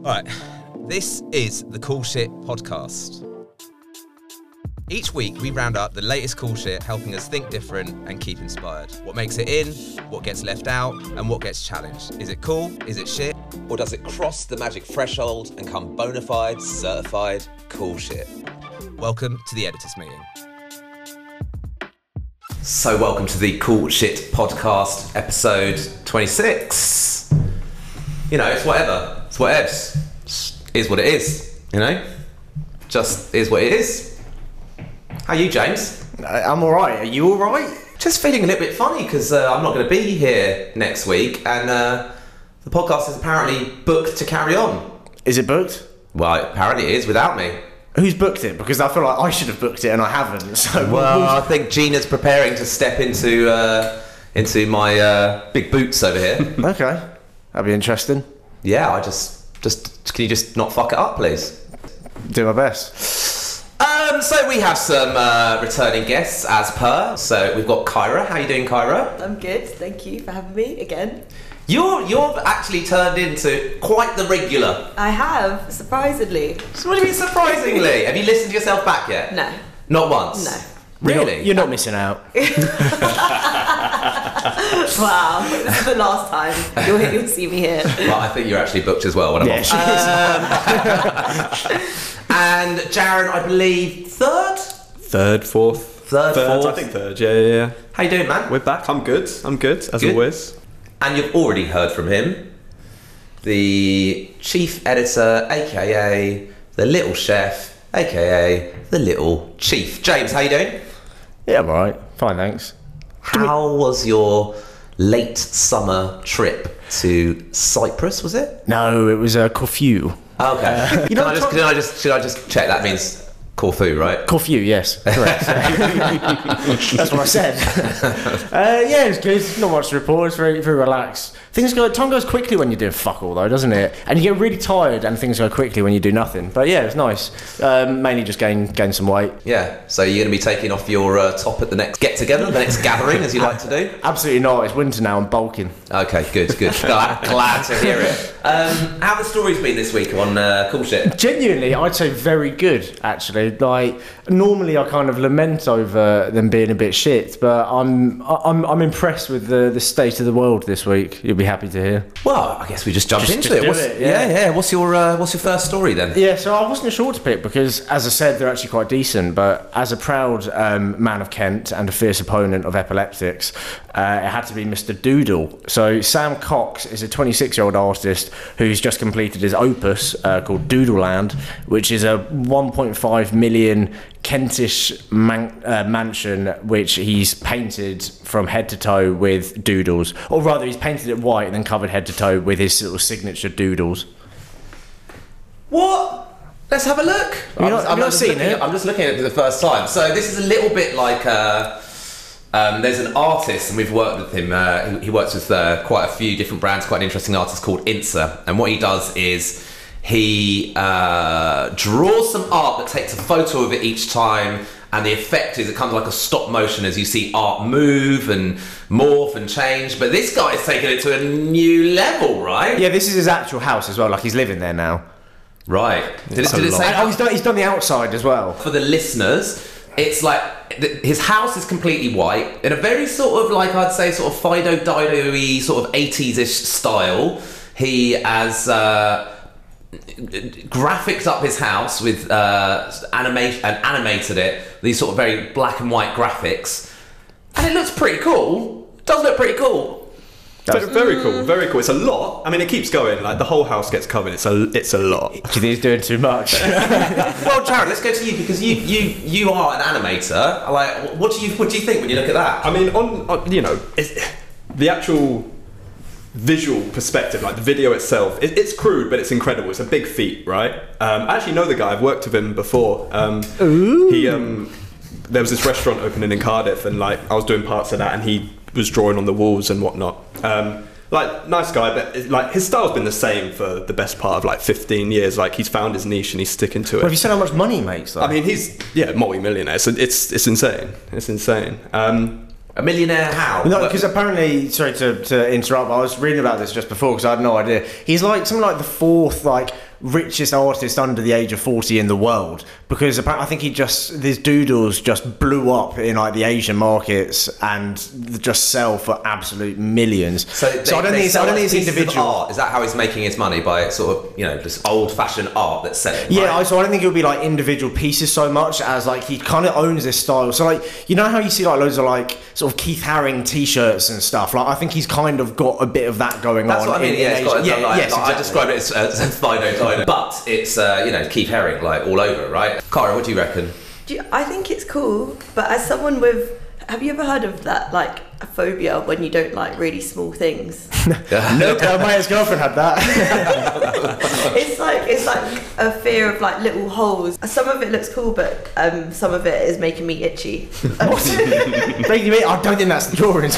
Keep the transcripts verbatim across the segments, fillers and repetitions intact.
Right, this is the Cool Shit Podcast. Each week we round up the latest cool shit, helping us think different and keep inspired. What makes it in, what gets left out, and what gets challenged. Is it cool? Is it shit? Or does it cross the magic threshold and come bona fide, certified cool shit? Welcome to the editors meeting. So welcome to the Cool Shit Podcast, episode twenty-six. You know, it's whatever. It's whatevs. It is what it is, you know? Just is what it is. How are you, James? I'm alright. Are you alright? Just feeling a little bit funny because uh, I'm not going to be here next week and uh, the podcast is apparently booked to carry on. Is it booked? Well, apparently it is without me. Who's booked it? Because I feel like I should have booked it and I haven't. So well, I think Gina's preparing to step into uh, into my uh, big boots over here. Okay, that'd be interesting. Yeah, I just, just can you just not fuck it up, please? Do my best. Um, so we have some uh, returning guests as per. So we've got Kyra. How you doing, Kyra? I'm good, thank you for having me again. You're you've actually turned into quite the regular. I have, surprisingly. So what do you mean surprisingly? Have you listened to yourself back yet? No. Not once? No. Really? You're not, you're not missing out. Wow, this is the last time you'll, you'll see me here. Well, I think you're actually booked as well when I'm Yeah, on. she Um, and Jaron, I believe, third? Third, fourth. Third, third, fourth. I think third, yeah, yeah, yeah. How you doing, man? We're back. I'm good. I'm good, as Good. always. And you've already heard from him, the chief editor, aka the little chef, aka the little chief. James, how you doing? Yeah, I'm alright. Fine, thanks. How was your late summer trip to Cyprus, was it? No, it was a uh, Corfu. Oh, okay. Uh, can, I just, can I just should I just check that means Corfu, right? Corfu, yes, correct. That's what I said. uh, yeah, it was good. Not much to report. It's very, very relaxed. Things go. Time goes quickly when you're doing fuck all, though, doesn't it? And you get really tired, and things go quickly when you do nothing. But yeah, it's nice. Um, mainly just gain gain some weight. Yeah. So you're going to be taking off your uh, top at the next get together, the next gathering, as you like to do. Absolutely not. It's winter now. I'm bulking. Okay, good, good. glad, glad to hear it. Um, how have the stories been this week on uh, Cool Shit? Genuinely, I'd say very good, actually. Like, normally I kind of lament over them being a bit shit, but I'm I'm I'm impressed with the, the state of the world this week. You'll be happy to hear. Well, I guess we just jump Just- into just it. do What's, it, yeah. yeah. yeah, What's your uh, What's your first story then? Yeah, so I wasn't sure to pick because, as I said, they're actually quite decent, but as a proud um, man of Kent and a fierce opponent of epileptics, uh, it had to be Mister Doodle. So Sam Cox is a twenty-six-year-old artist who's just completed his opus uh, called Doodleland, which is a one point five million Kentish man- uh, mansion which he's painted from head to toe with doodles, or rather he's painted it white and then covered head to toe with his sort of signature doodles. What? Let's have a look. Have you not- have you not just seen looking it? at- I'm just looking at it for the first time. So this is a little bit like uh, um, there's an artist, and we've worked with him. Uh, he, he works with uh, quite a few different brands. Quite an interesting artist called Insa, and what he does is he uh, draws some art that takes a photo of it each time, and the effect is it comes like a stop motion as you see art move and morph and change. But this guy is taking it to a new level, right? Yeah, this is his actual house as well, like he's living there now. Right. Did it, It's a did it lot. say And, oh, he's done, he's done the outside as well. for the listeners? It's like th- his house is completely white in a very sort of like I'd say sort of Fido Dido-y sort of eighties-ish style. He has uh, graphics up his house with uh, animate and animated it. These sort of very black and white graphics, and it looks pretty cool. It does look pretty cool. Very, very cool, very cool. It's a lot. I mean, it keeps going. Like the whole house gets covered. It's a, it's a lot. Do you think he's doing too much? Well, Jared, let's go to you because you you you are an animator. Like, what do you what do you think when you look at that? I mean, on, on you know, it's, the actual visual perspective, like the video itself, it, it's crude, but it's incredible. It's a big feat, right? Um, I actually know the guy. I've worked with him before. Um, he um, there was this restaurant opening in Cardiff, and like I was doing parts of that, and he was drawing on the walls and whatnot. Um, like nice guy, but it, like his style's been the same for the best part of like fifteen years. Like he's found his niche and he's sticking to it. Well, have you seen how much money he makes, though? I mean, he's yeah, multi-millionaire. So it's it's insane. It's insane. Um, A millionaire how? No, But- because apparently, sorry to, to interrupt, I was reading about this just before because I had no idea. He's like something like the fourth like richest artist under the age of forty in the world, because apparently I think he just these doodles just blew up in like the Asian markets and just sell for absolute millions. So, they, so I don't they think it's, I don't think it's pieces of individual. art. Is that how he's making his money, by sort of, you know, just old-fashioned art that's selling? Yeah, right? I, so I don't think it would be like individual pieces so much as like he kind of owns this style. So like, you know how you see like loads of like sort of Keith Haring t-shirts and stuff. Like I think he's kind of got a bit of that going That's on. what I mean. in- Yeah, in it's got, Asia. yeah, like, yes, like, I exactly. describe it as uh, Thino Dino, but it's uh, you know, Keith Haring like all over, right? Cara, what do you reckon? Do you, I think it's cool, but as someone with, have you ever heard of that, like a phobia when you don't like really small things? Look, uh, my ex-girlfriend had that. It's like it's like a fear of like little holes. Some of it looks cool, but um, some of it is making me itchy. Making me- I don't think that's the drawings,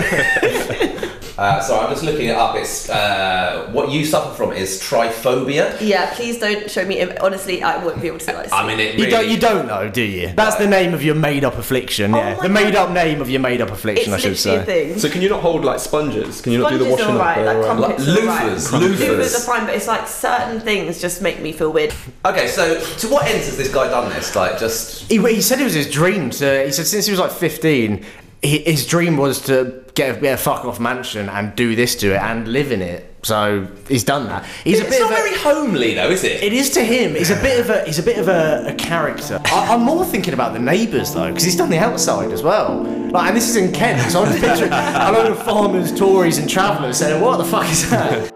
guy. Uh, so I'm just looking it up. It's uh, what you suffer from is tryphobia. Yeah, please don't show me. Honestly, I wouldn't be able to like. I mean, it You really, don't, you don't know, do you? That's the name of your made-up affliction. Oh Yeah, my the God. made-up name of your made-up affliction. it's I should literally say. a thing. So can you not hold like sponges? Can you not do the Sponges washing are up? right, like or, um, crumpets Like are right. loofahs, Loofahs loofahs. are fine, but it's like certain things just make me feel weird. Okay, so to what ends has this guy done this? Like, just He, he said it was his dream to. He said since he was like fifteen, he, his dream was to get a, get a fuck off mansion and do this to it and live in it. So he's done that. He's a it's bit not of a, very homely, though, is it? It is to him. He's a bit of a. He's a bit of a, a character. I, I'm more thinking about the neighbours though, because he's done the outside as well. Like, and this is in Kent, so I'm picturing a load of farmers, Tories, and travellers saying, "What the fuck is that?"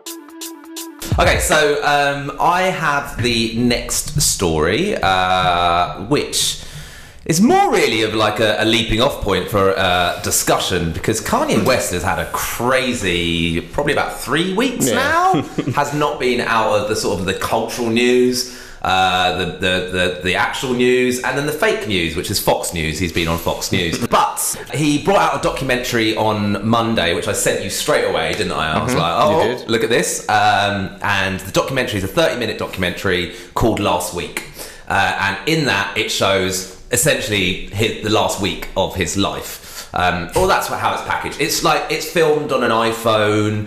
Okay, so um, I have the next story, uh, which is more really of like a, a leaping off point for uh, discussion, because Kanye West has had a crazy, probably about three weeks Yeah. now, has not been out of the sort of the cultural news. Uh, the, the, the, the actual news, and then the fake news, which is Fox News. He's been on Fox News. But he brought out a documentary on Monday, which I sent you straight away, didn't I? I was like, oh, You did. look at this. Um, and the documentary is a thirty minute documentary called Last Week. Uh, and in that, it shows essentially his, the last week of his life. Um, well, that's how it's packaged. It's like, it's filmed on an iPhone.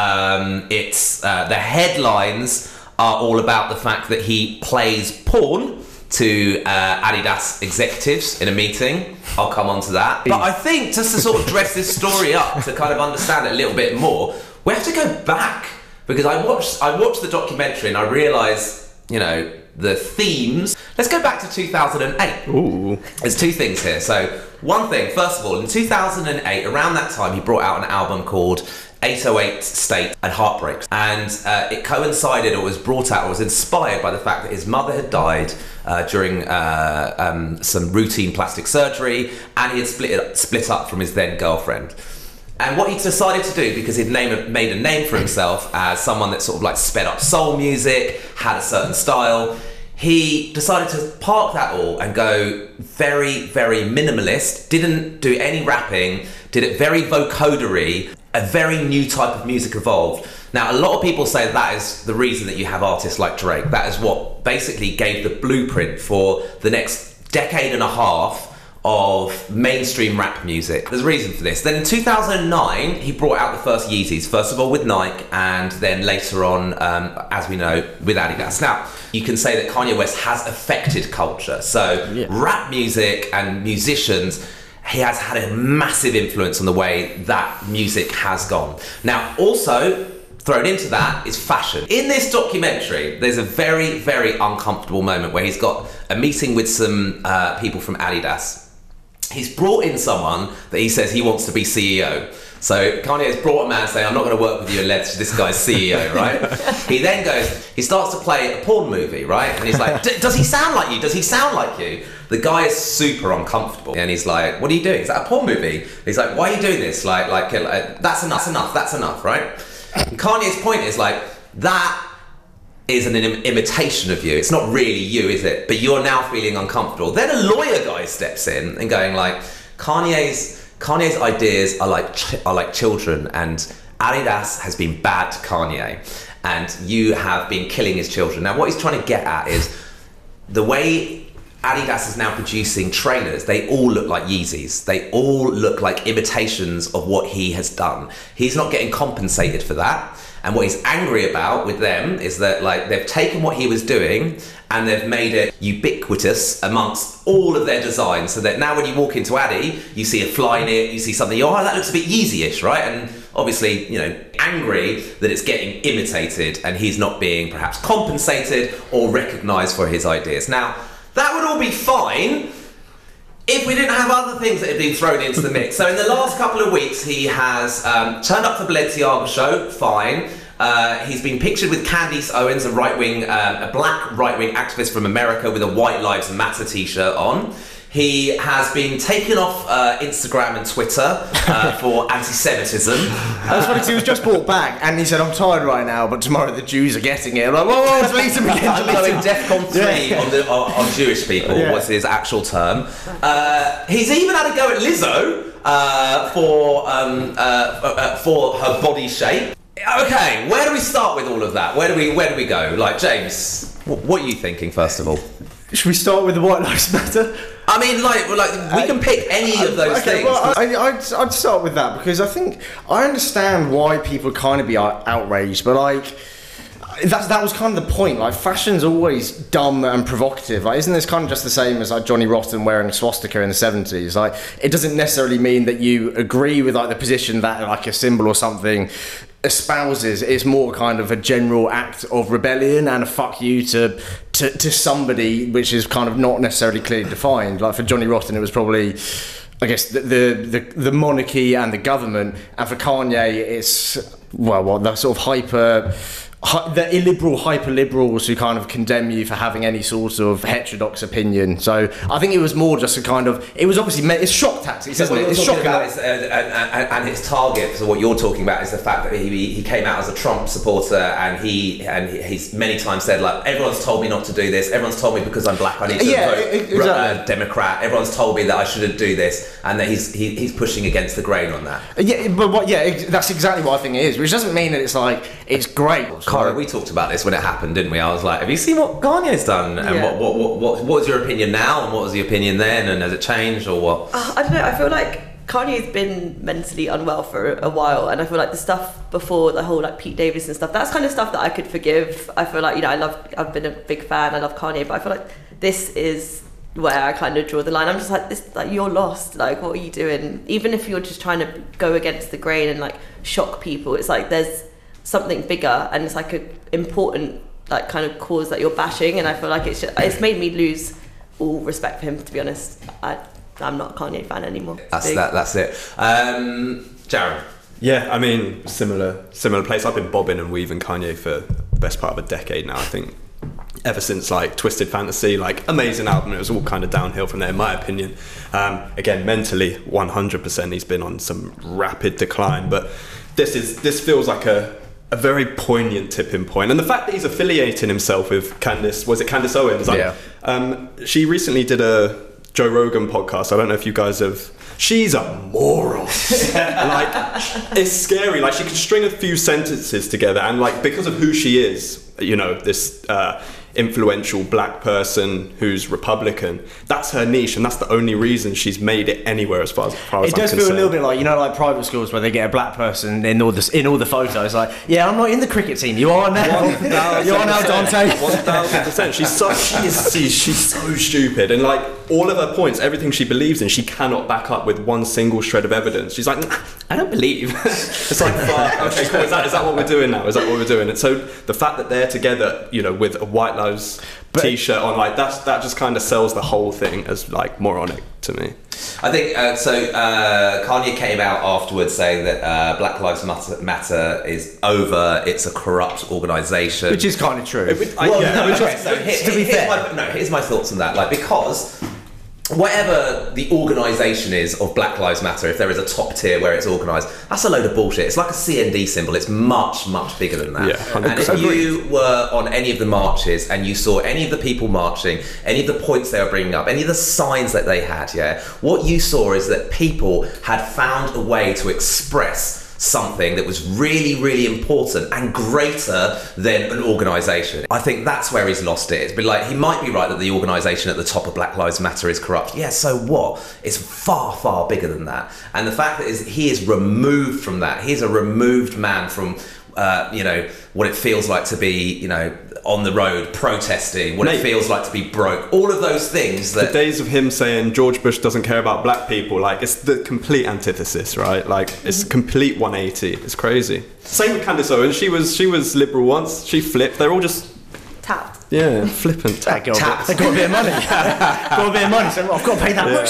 Um, it's uh, the headlines are all about the fact that he plays porn to uh, Adidas executives in a meeting. I'll come on to that. But I think just to sort of dress this story up, to kind of understand it a little bit more, we have to go back, because I watched I watched the documentary and I realised, you know, the themes. Let's go back to two thousand eight. Ooh. There's two things here. So one thing, first of all, in two thousand eight, around that time, he brought out an album called eight oh eight State and Heartbreaks, and uh, it coincided, or was brought out, or was inspired by the fact that his mother had died uh, during uh, um, some routine plastic surgery, and he had split split up from his then girlfriend. And what he decided to do, because he'd name, made a name for himself as someone that sort of like sped up soul music, had a certain style, he decided to park that all and go very, very minimalist, didn't do any rapping, did it very vocodery. A very new type of music evolved. Now, a lot of people say that is the reason that you have artists like Drake. That is what basically gave the blueprint for the next decade and a half of mainstream rap music. There's a reason for this. Then in two thousand nine, he brought out the first Yeezys, first of all with Nike, and then later on, um, as we know, with Adidas. Now, you can say that Kanye West has affected culture. So Yeah. rap music and musicians, he has had a massive influence on the way that music has gone. Now, also thrown into that is fashion. In this documentary, there's a very, very uncomfortable moment where he's got a meeting with some uh, people from Adidas. He's brought in someone that he says he wants to be C E O. So Kanye has brought a man saying, I'm not going to work with you unless this guy's C E O, right? He then goes, he starts to play a porn movie, right? And he's like, does he sound like you? Does he sound like you? The guy is super uncomfortable. And he's like, what are you doing? Is that a porn movie? And he's like, why are you doing this? Like, like, uh, that's enough, that's enough, that's enough, right? And Kanye's point is like, that is an im- imitation of you. It's not really you, is it? But you're now feeling uncomfortable. Then a lawyer guy steps in and going like, Kanye's Kanye's ideas are like ch- are like children, and Adidas has been bad to Kanye, and you have been killing his children. Now, what he's trying to get at is the way Adidas is now producing trainers. They all look like Yeezys. They all look like imitations of what he has done. He's not getting compensated for that. And what he's angry about with them is that like they've taken what he was doing and they've made it ubiquitous amongst all of their designs, so that now when you walk into Adi, you see a Flyknit, you see something, oh, that looks a bit Yeezy-ish, right? And obviously, you know, angry that it's getting imitated and he's not being perhaps compensated or recognised for his ideas. Now, that would all be fine if we didn't have other things that had been thrown into the mix. So in the last couple of weeks, he has um, turned up to the Balenciaga show, fine. Uh, he's been pictured with Candice Owens, a right-wing, um, a black right-wing activist from America with a White Lives Matter t-shirt on. He has been taken off uh, Instagram and Twitter uh, for anti-Semitism. That was funny because he was just brought back and he said, I'm tired right now, but tomorrow the Jews are getting it. I'm like, whoa, whoa, delete him again, I'm delete going him. DEFCON three Yeah. on, the, on, on Jewish people, Yeah. what's his actual term. Uh, he's even had a go at Lizzo uh, for, um, uh, uh, for her body shape. Okay, where do we start with all of that? Where do we where do we go? Like, James, wh- what are you thinking first of all? Should we start with the White Lives Matter? I mean, like, like we can pick any of those okay, things. Well, I, I'd, I'd start with that because I think I understand why people kind of be out- outraged, but like that's that was kind of the point. Like, fashion's always dumb and provocative. Like, isn't this kind of just the same as like Johnny Rotten wearing a swastika in the seventies? Like, it doesn't necessarily mean that you agree with like the position that like a symbol or something espouses. It's more kind of a general act of rebellion and a fuck you to, to to somebody, which is kind of not necessarily clearly defined. Like for Johnny Rotten, it was probably, I guess, the the the, the monarchy and the government, and for Kanye, it's well, what the sort of hyper. Hi, the illiberal hyper-liberals who kind of condemn you for having any sort of heterodox opinion. So I think it was more just a kind of, it was obviously, it's shock tactics, So isn't what it? you're It's talking shocking. about is, uh, and, and, and his target. So what you're talking about is the fact that he he came out as a Trump supporter, and he and he, he's many times said like, everyone's told me not to do this. Everyone's told me because I'm black I need to Yeah, vote e- exactly. uh, Democrat. Everyone's told me that I shouldn't do this, and that he's he, he's pushing against the grain on that. Yeah, but what? Yeah, ex- that's exactly what I think it is. Which doesn't mean that it's like it's great. Cara, we talked about this when it happened, didn't we? I was like, have you seen what Kanye's done? And Yeah. what, what, what, what, what was your opinion now? And what was the opinion then? And has it changed or what? Uh, I don't know. I feel like Kanye's been mentally unwell for a while, and I feel like the stuff before the whole like Pete Davidson stuff, that's kind of stuff that I could forgive. I feel like, you know, I love, I've been a big fan. I love Kanye, but I feel like this is where I kind of draw the line. I'm just like, this, like, you're lost. Like, what are you doing? Even if you're just trying to go against the grain and like shock people, it's like there's something bigger, and it's like a important like kind of cause that you're bashing. And I feel like it's just, it's made me lose all respect for him, to be honest. I, I'm not a Kanye fan anymore. That's Big. that. That's it. Um, Jared. Yeah, I mean, similar similar place. I've been bobbing and weaving Kanye for the best part of a decade now, I think. Ever since like Twisted Fantasy, like amazing album, it was all kind of downhill from there, in my opinion. Um, again, mentally, one hundred percent, he's been on some rapid decline. But this is this feels like a a very poignant tipping point, and the fact that he's affiliating himself with Candice, was it Candice Owens? Like, Yeah. Um, she recently did a Joe Rogan podcast. I don't know if you guys have. She's a moron. Like, it's scary. Like, she can string a few sentences together, and like because of who she is, you know, this uh, influential black person who's Republican. That's her niche, and that's the only reason she's made it anywhere as far as, as far as It I'm does feel concerned. a little bit like, you know, like private schools where they get a black person in all the in all the photos. Like, yeah, I'm not in the cricket team. You are now. You are now, Dante. One thousand percent. She's so she is she's, she's so stupid, and like all of her points, everything she believes in, she cannot back up with one single shred of evidence. She's like, nah, I don't believe. It's like, fuck. Okay, cool. Is that is that what we're doing now? Is that what we're doing? And so the fact that they're together, you know, with a White Lives t-shirt on, like that's that just kind of sells the whole thing as like moronic to me. I think uh, so. Uh, Kanye came out afterwards saying that uh, Black Lives Matter, Matter is over. It's a corrupt organisation. Which is kind of true. I- Well, yeah, no, which okay, was- so here- to be here's fair. my, no, here's my thoughts on that. Like, because whatever the organisation is of Black Lives Matter, if there is a top tier where it's organised, that's a load of bullshit. It's like a C N D symbol. It's much, much bigger than that. Yeah, one and hundred if percent. you were on any of the marches and you saw any of the people marching, any of the points they were bringing up, any of the signs that they had, yeah, what you saw is that people had found a way to express something that was really, really important and greater than an organisation. I think that's where he's lost it. It's been like, he might be right that the organisation at the top of Black Lives Matter is corrupt. Yeah, so what? It's far, far bigger than that. And the fact that is he is removed from that. He's a removed man from, uh, you know, what it feels like to be, you know, on the road protesting, what Mate, it feels like to be broke, all of those things that... The days of him saying George Bush doesn't care about black people, like, it's the complete antithesis, right? Like, it's a complete one eighty. It's crazy. Same with Candace Owens. She was she was liberal once. She flipped. They're all just... Tapped. Yeah, flippant. They got, got a bit of money. got a bit of money, so I've got to pay that yeah. much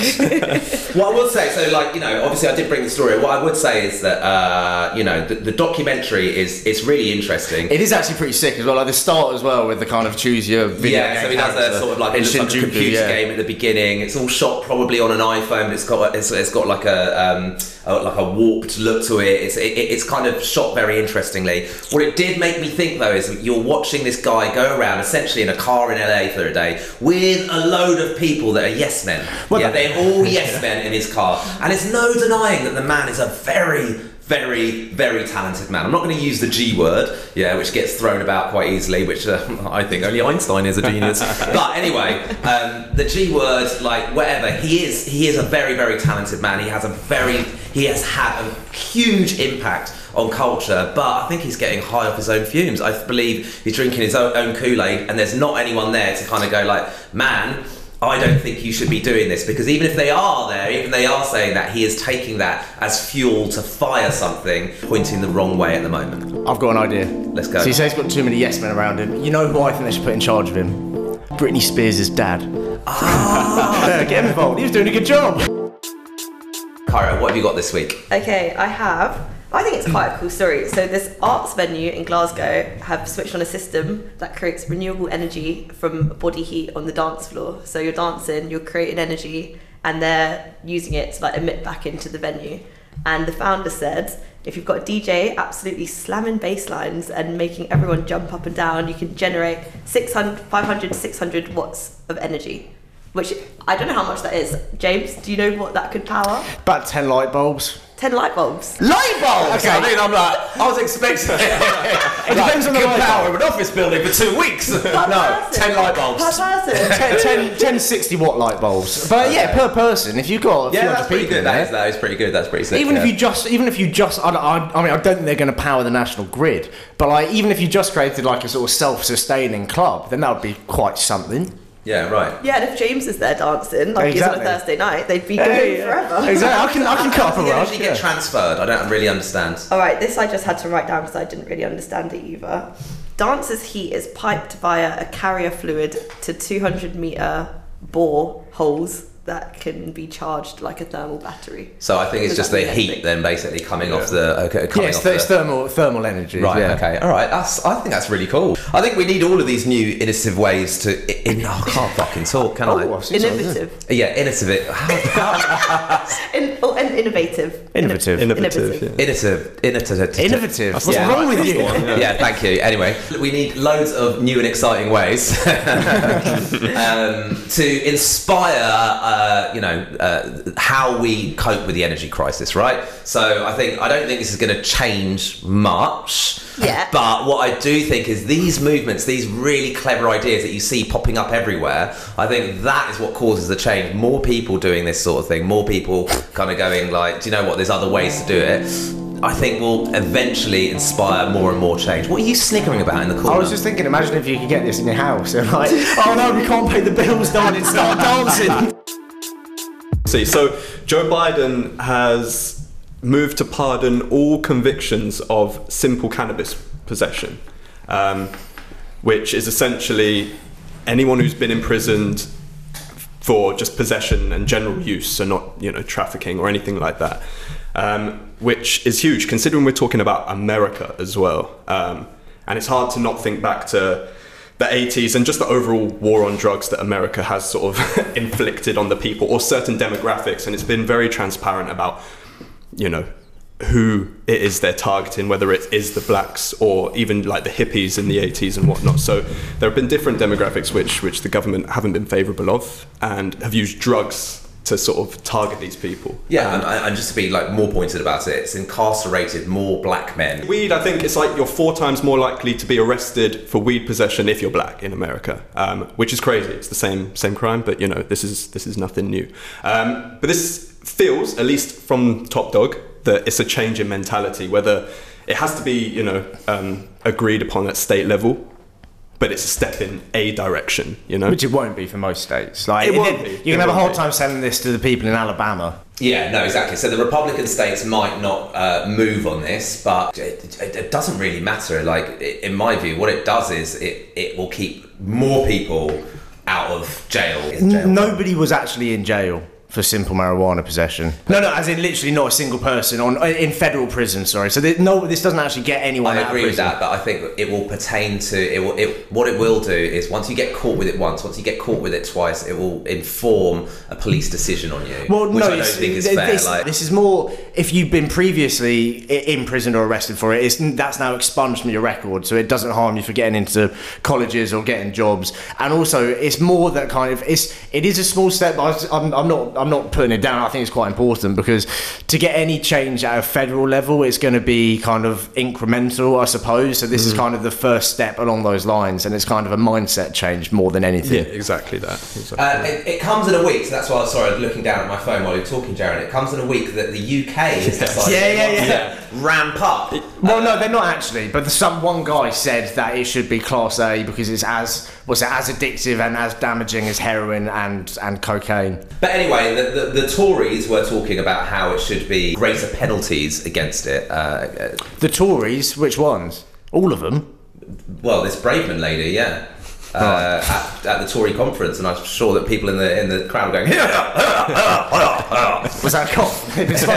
tax. What I would say, so like, you know, obviously I did bring the story. What I would say is that, uh, you know, the, the documentary is it's really interesting. It is actually pretty sick as well. Like the start as well with the kind of choose your video. Yeah, so he does a sort of like, it looks like a computer yeah. game at the beginning. It's all shot probably on an iPhone. But it's got it's, it's got like a, um, a like a warped look to it. It's it, it's kind of shot very interestingly. What it did make me think though is you're watching this guy go around essentially in a car in L A for a day with a load of people that are yes men. Well, yeah, they're all yes men in his car, and there's no denying that the man is a very, very, very talented man. I'm not going to use the G word, yeah, which gets thrown about quite easily, which uh, I think only Einstein is a genius. But anyway, um, the G word, like whatever, he is, he is a very, very talented man. He has a very, he has had a huge impact on culture, but I think he's getting high off his own fumes. I believe he's drinking his own, own Kool-Aid, and there's not anyone there to kind of go like, man, I don't think you should be doing this, because even if they are there, even they are saying that, he is taking that as fuel to fire something, pointing the wrong way at the moment. I've got an idea. Let's go. So he says he's got too many yes men around him. You know who I think they should put in charge of him? Britney Spears' dad. Ah, yeah, get him involved. He was doing a good job. Kyra, what have you got this week? Okay, I have. I think it's quite a cool story. So this arts venue in Glasgow have switched on a system that creates renewable energy from body heat on the dance floor. So you're dancing, you're creating energy, and they're using it to like emit back into the venue. And the founder said, if you've got a D J absolutely slamming bass lines and making everyone jump up and down, you can generate six hundred, five hundred, six hundred watts of energy. Which, I don't know how much that is. James, do you know what that could power? About ten light bulbs. ten light bulbs. Light bulbs! Okay. I mean, I'm like, I was expecting it. It depends on the light power bulb. of an office building for two weeks. Per No, person. ten light bulbs. Per person. ten, ten, ten sixty watt light bulbs. But yeah, per person. If you've got a few Yeah, hundred that's pretty people good. in That there, is, that is pretty good. That's pretty sick. even yeah. if you just, even if you just, I, I, I mean, I don't think they're going to power the national grid. But like, even if you just created like a sort of self-sustaining club, then that would be quite something. Yeah, right. Yeah, and if James is there dancing, like he's on a Exactly. Thursday night, they'd be going Hey, yeah. forever. Exactly. I can, I can cut up How a does the rug. energy yeah. get transferred? I don't really understand. All right, this I just had to write down because I didn't really understand it either. Dancers' heat is piped via a carrier fluid to two hundred meter bore holes that can be charged like a thermal battery. So I think it's Does just that the mean heat anything? then basically coming off the okay, coming Yeah, it's, off th- it's the, thermal thermal energy. Right, yeah. okay, all right. That's, I think that's really cool. I think we need all of these new innovative ways to. In, oh, I can't fucking talk, can Oh, I? I've seen something, yeah. Innovative. Yeah, innovative. How, how, In, oh, and innovative. Innovative. Innovative, yeah. innovative, innovative, Innovative. What's Yeah. wrong with you? Yeah, thank you. Anyway, we need loads of new and exciting ways um, to inspire, uh, you know, uh, how we cope with the energy crisis, right? So I think I don't think this is going to change much. Yeah. But what I do think is these movements, these really clever ideas that you see popping up everywhere, I think that is what causes the change. More people doing this sort of thing, more people kind of going like, do you know what, there's other ways to do it. I think will eventually inspire more and more change. What are you sniggering about in the corner? I was just thinking, imagine if you could get this in your house and like, oh no, we can't pay the bills, darling, start dancing. See, so Joe Biden has moved to pardon all convictions of simple cannabis possession, um, which is essentially anyone who's been imprisoned for just possession and general use, so not, you know, trafficking or anything like that, um, which is huge considering we're talking about America as well. Um, and it's hard to not think back to the eighties and just the overall war on drugs that America has sort of inflicted on the people or certain demographics, and it's been very transparent about, you know, who it is they're targeting, whether it is the blacks or even like the hippies in the eighties and whatnot. So there have been different demographics which which the government haven't been favourable of and have used drugs to sort of target these people. Yeah, and, and just to be like more pointed about it, it's incarcerated more black men. Weed, I think it's like you're four times more likely to be arrested for weed possession if you're black in America, um, which is crazy. It's the same same crime, but you know this is this is nothing new. Um, but this feels, at least from Top Dog, that it's a change in mentality. Whether it has to be, you know, um, agreed upon at state level, but it's a step in a direction, you know. Which it won't be for most states. Like It won't it- be. You're It gonna have a won't hard be. time selling this to the people in Alabama. Yeah, no, exactly. So the Republican states might not uh, move on this, but it, it, it doesn't really matter. Like, i- in my view, what it does is it, it will keep more people out of jail. jail. Nobody was actually in jail for simple marijuana possession. No, no, as in literally not a single person on in federal prison. Sorry, so there, no, this doesn't actually get anyone. I out agree of with prison. that, but I think it will pertain to it. Will it? What it will do is once you get caught with it once, once you get caught with it twice, it will inform a police decision on you. Well, which no, I don't it's- think is th- fair. This, like, this is more if you've been previously i- imprisoned or arrested for it. It's, that's now expunged from your record, so it doesn't harm you for getting into colleges or getting jobs. And also, it's more that kind of it's. It is a small step, but I was- I'm, I'm not. I'm not putting it down. I think it's quite important because to get any change at a federal level, it's going to be kind of incremental, I suppose. So this is kind of the first step along those lines, and it's kind of a mindset change more than anything. Yeah, exactly that. Exactly. Uh, it, it comes in a week, so that's why I was sorry, looking down at my phone while you were talking, Jared. It comes in a week that the U K has decided Yeah, yeah, they want yeah. to ramp up. Well, no, they're not actually. But some one guy said that it should be Class A because it's as was it as addictive and as damaging as heroin and and cocaine. But anyway, the, the, the Tories were talking about how it should be greater penalties against it. Uh, uh, The Tories, which ones? All of them. well, this Braveman lady, yeah. Uh, at, at the Tory conference, and I'm sure that people in the in the crowd are going. Was that a cough? It was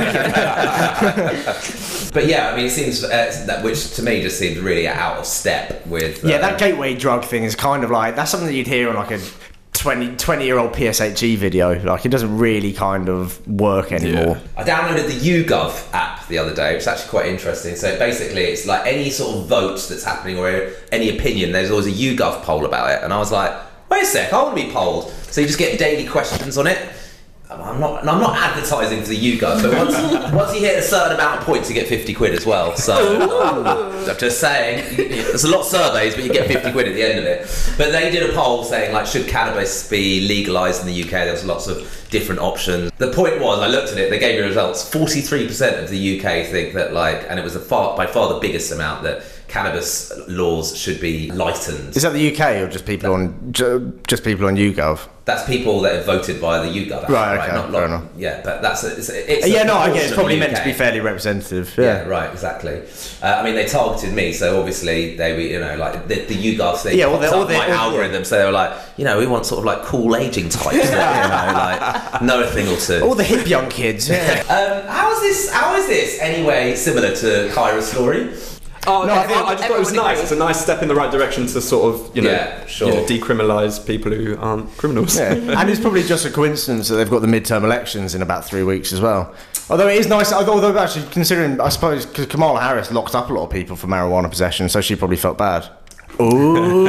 funny. But yeah, I mean, it seems uh, that which to me just seems really out of step with. Uh, Yeah, that gateway drug thing is kind of like that's something that you'd hear on like a twenty, twenty year old P S H E video. Like it doesn't really kind of work anymore. I downloaded the YouGov app the other day, which is actually quite interesting. So basically, it's like any sort of vote that's happening or any opinion, there's always a YouGov poll about it. And I was like, wait a sec, I want to be polled. So you just get daily questions on it. I'm not, and I'm not advertising for the YouGov, but once, once you hit a certain amount of points, you get fifty quid as well. So I'm just saying, there's a lot of surveys, but you get fifty quid at the end of it. But they did a poll saying, like, should cannabis be legalised in the U K? There was lots of different options. The point was, I looked at it, they gave me results. forty-three percent of the U K think that, like, and it was a far, by far the biggest amount that cannabis laws should be lightened. Is that the U K or just people on ju- just people on YouGov? That's people that have voted via the YouGov app, Right, okay, Not, fair not, enoh. yeah, but that's a, it's, a, it's Yeah, a no, I get it. proportion It's of probably the meant U to K. be fairly representative. Yeah, Yeah. right, exactly. Uh, I mean, they targeted me, so obviously they were, you know, like the, the YouGov thing Yeah, yeah, or they- popped or up they- my or- algorithm, so they were like, you know, we want sort of like cool aging types that, you know, like know a thing or two. All the hip young kids. Yeah. Um, how is this? How is this anyway similar to Kyra's story? Oh, No, I, I think I just thought it was everyone nice. It's a nice step in the right direction to sort of, you know, Yeah, sure. you know, decriminalise people who aren't criminals. Yeah. And it's probably just a coincidence that they've got the midterm elections in about three weeks as well. Although it is nice, although actually considering, I suppose, because Kamala Harris locked up a lot of people for marijuana possession, so she probably felt bad. Ooh.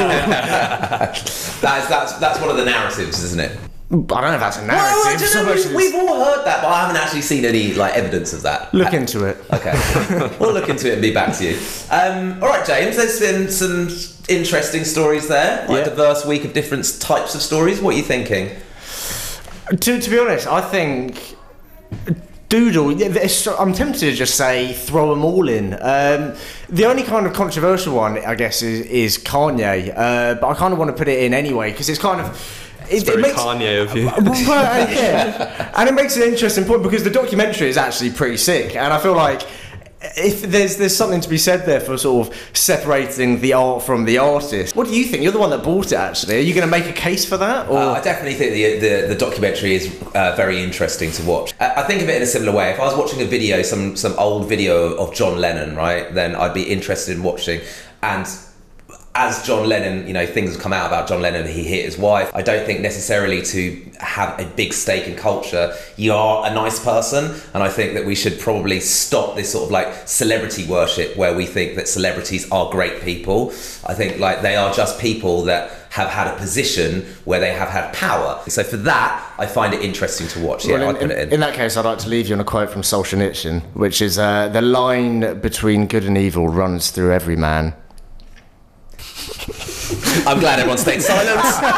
That's that's that's one of the narratives, isn't it? I don't know if that's a narrative. Well, I don't so know, much we've, as- we've all heard that, but I haven't actually seen any like evidence of that. Look into it. Okay, we'll look into it and be back to you. Um, all right, James. There's been some interesting stories there. Quite Yeah. a diverse week of different types of stories. What are you thinking? To, to be honest, I think Doodle, yeah, there's- I'm tempted to just say throw them all in. Um, the only kind of controversial one, I guess, is, is Kanye, uh, but I kind of want to put it in anyway because it's kind of. It, Very Kanye of you. Well, uh, yeah. And it makes an interesting point because the documentary is actually pretty sick, and I feel like if there's there's something to be said there for sort of separating the art from the artist. What do you think? You're the one that bought it, actually. Are you going to make a case for that? Or Uh, I definitely think the, the the documentary is uh, very interesting to watch. I, I think of it in a similar way. If I was watching a video, some some old video of John Lennon, right, then I'd be interested in watching. And as John Lennon, you know, things have come out about John Lennon, he hit his wife. I don't think necessarily to have a big stake in culture, you are a nice person. And I think that we should probably stop this sort of like celebrity worship where we think that celebrities are great people. I think like they are just people that have had a position where they have had power. So for that, I find it interesting to watch. Yeah, Well, I'd in, put it in. in that case, I'd like to leave you on a quote from Solzhenitsyn, which is uh, the line between good and evil runs through every man. I'm glad everyone stayed silent.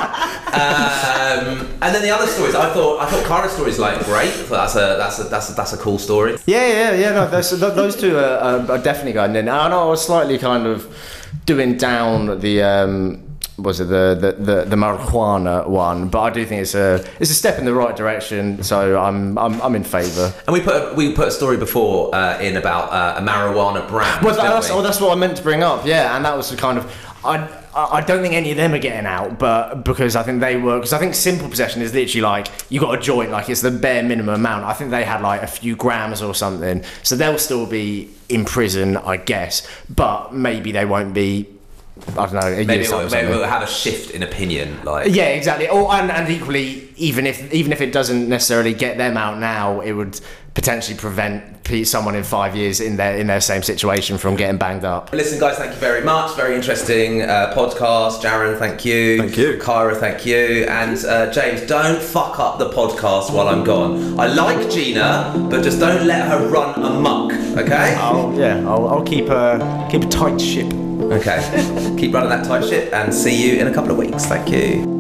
um, and then the other stories, I thought, I thought Kara's story's like great. I thought that's a that's a that's a, that's a cool story. Yeah, yeah, yeah. No, those, those two are, are, are definitely going in. I know I was slightly kind of doing down the. Um, was it the, the, the, the marijuana one? But I do think it's a it's a step in the right direction. So I'm I'm, I'm in favour. And we put a, we put a story before uh, in about uh, a marijuana brand. Well, didn't that's, we? oh, that's what I meant to bring up. Yeah, and that was the kind of I. I don't think any of them are getting out, but because I think they were, because I think simple possession is literally like you got a joint, like it's the bare minimum amount. I think they had like a few grams or something, so they'll still be in prison, I guess, but maybe they won't be. I don't know. A Maybe year's we'll, time or maybe something. we'll have a shift in opinion. Like Yeah, exactly. Or and, and equally, even if even if it doesn't necessarily get them out now, it would potentially prevent pe- someone in five years in their in their same situation from getting banged up. Listen, guys, thank you very much. Very interesting uh, podcast. Jaron, thank you. Thank you. Kyra, thank you. And uh, James, don't fuck up the podcast while I'm gone. I like Gina, but just don't let her run amok, okay? I'll yeah, I'll, I'll keep a keep a tight ship. Okay. Keep running that tight ship and see you in a couple of weeks. Thank you.